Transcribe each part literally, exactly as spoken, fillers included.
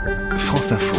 France Info.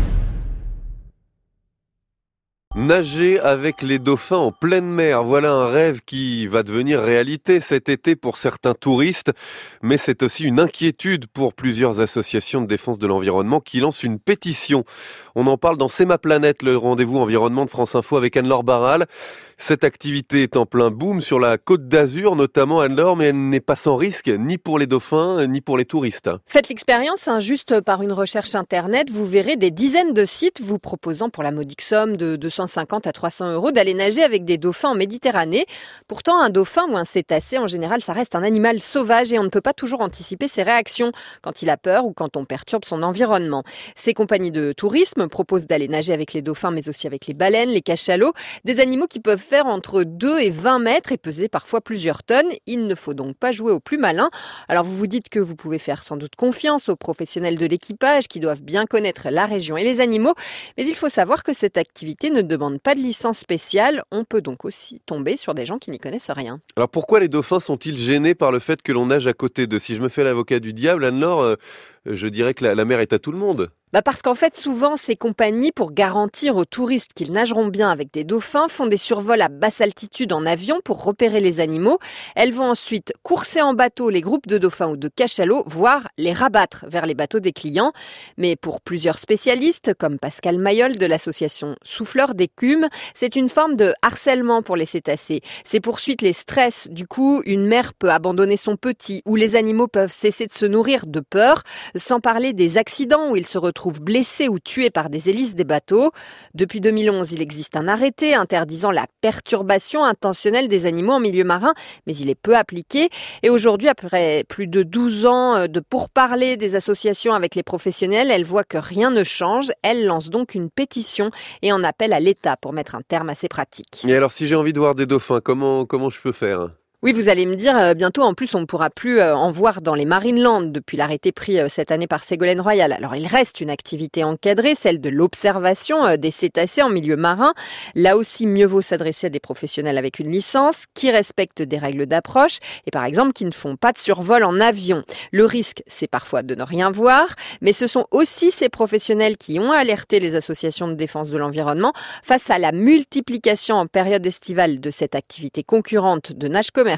Nager avec les dauphins en pleine mer, voilà un rêve qui va devenir réalité cet été pour certains touristes, mais c'est aussi une inquiétude pour plusieurs associations de défense de l'environnement qui lancent une pétition. On en parle dans C'est ma planète, le rendez-vous environnement de France Info avec Anne-Laure Barral. Cette activité est en plein boom sur la Côte d'Azur, notamment Anne-Laure, mais elle n'est pas sans risque, ni pour les dauphins, ni pour les touristes. Faites l'expérience, hein, juste par une recherche internet, vous verrez des dizaines de sites vous proposant pour la modique somme de deux cent cinquante à trois cents euros d'aller nager avec des dauphins en Méditerranée. Pourtant, un dauphin ou un cétacé, en général, ça reste un animal sauvage et on ne peut pas toujours anticiper ses réactions quand il a peur ou quand on perturbe son environnement. Ces compagnies de tourisme proposent d'aller nager avec les dauphins, mais aussi avec les baleines, les cachalots, des animaux qui peuvent faire entre deux et vingt mètres et peser parfois plusieurs tonnes. Il ne faut donc pas jouer au plus malin. Alors vous vous dites que vous pouvez faire sans doute confiance aux professionnels de l'équipage qui doivent bien connaître la région et les animaux, mais il faut savoir que cette activité ne demande pas de licence spéciale. On peut donc aussi tomber sur des gens qui n'y connaissent rien. Alors pourquoi les dauphins sont-ils gênés par le fait que l'on nage à côté d'eux ? Si je me fais l'avocat du diable, Anne-Laure, euh, je dirais que la, la mer est à tout le monde. Bah parce qu'en fait, souvent, ces compagnies, pour garantir aux touristes qu'ils nageront bien avec des dauphins, font des survols à basse altitude en avion pour repérer les animaux. Elles vont ensuite courser en bateau les groupes de dauphins ou de cachalots, voire les rabattre vers les bateaux des clients. Mais pour plusieurs spécialistes, comme Pascal Mayol de l'association Souffleurs d'écume, c'est une forme de harcèlement pour les cétacés. Ces poursuites les stressent. Du coup, une mère peut abandonner son petit ou les animaux peuvent cesser de se nourrir de peur, sans parler des accidents où ils se retrouvent trouvent blessés ou tués par des hélices des bateaux. Depuis deux mille onze, il existe un arrêté interdisant la perturbation intentionnelle des animaux en milieu marin, mais il est peu appliqué. Et aujourd'hui, après plus de douze ans de pourparlers des associations avec les professionnels, elle voit que rien ne change. Elle lance donc une pétition et en appelle à l'État pour mettre un terme à ces pratiques. Et alors, si j'ai envie de voir des dauphins, comment, comment je peux faire ? Oui, vous allez me dire, euh, bientôt, en plus, on ne pourra plus euh, en voir dans les Marineland depuis l'arrêté pris euh, cette année par Ségolène Royal. Alors, il reste une activité encadrée, celle de l'observation euh, des cétacés en milieu marin. Là aussi, mieux vaut s'adresser à des professionnels avec une licence, qui respectent des règles d'approche et, par exemple, qui ne font pas de survol en avion. Le risque, c'est parfois de ne rien voir, mais ce sont aussi ces professionnels qui ont alerté les associations de défense de l'environnement face à la multiplication en période estivale de cette activité concurrente de nage commerciale.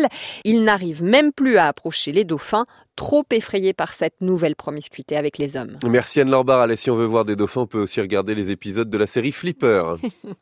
Ils n'arrivent même plus à approcher les dauphins, trop effrayés par cette nouvelle promiscuité avec les hommes. Merci Anne-Laure Barral. Et si on veut voir des dauphins, on peut aussi regarder les épisodes de la série Flipper.